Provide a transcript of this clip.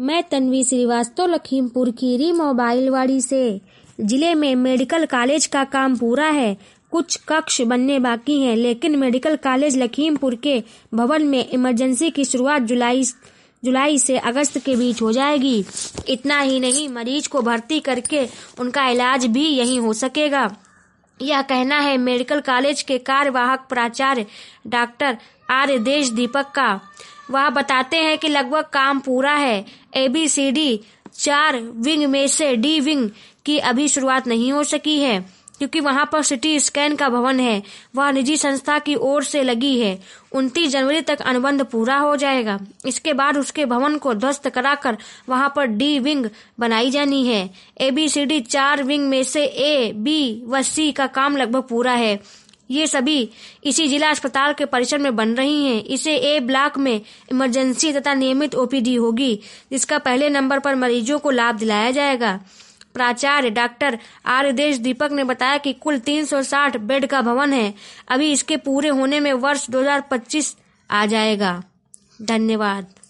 मैं तन्वी श्रीवास्तव लखीमपुर खीरी मोबाइलवाड़ी से। जिले में मेडिकल कॉलेज का काम पूरा है, कुछ कक्ष बनने बाकी हैं, लेकिन मेडिकल कॉलेज लखीमपुर के भवन में इमरजेंसी की शुरुआत जुलाई से अगस्त के बीच हो जाएगी। इतना ही नहीं, मरीज को भर्ती करके उनका इलाज भी यहीं हो सकेगा। यह कहना है मेडिकल कॉलेज के कार्यवाहक प्राचार्य डॉक्टर आर देश दीपक का। वह बताते हैं कि लगभग काम पूरा है। ABCD 4 विंग में से D विंग की अभी शुरुआत नहीं हो सकी है, क्योंकि वहां पर सिटी स्कैन का भवन है, वह निजी संस्था की ओर से लगी है। 29 जनवरी तक अनुबंध पूरा हो जाएगा। इसके बाद उसके भवन को ध्वस्त कराकर वहां पर D विंग बनाई जानी है। ABCD 4 विंग में से A, B व C का काम लगभग पूरा है। ये सभी इसी जिला अस्पताल के परिसर में बन रही हैं। इसे A ब्लॉक में इमरजेंसी तथा नियमित OPD होगी, जिसका पहले नंबर पर मरीजों को लाभ दिलाया जाएगा। प्राचार्य डॉक्टर आर देश दीपक ने बताया कि कुल 360 बेड का भवन है। अभी इसके पूरे होने में वर्ष 2025 आ जाएगा। धन्यवाद।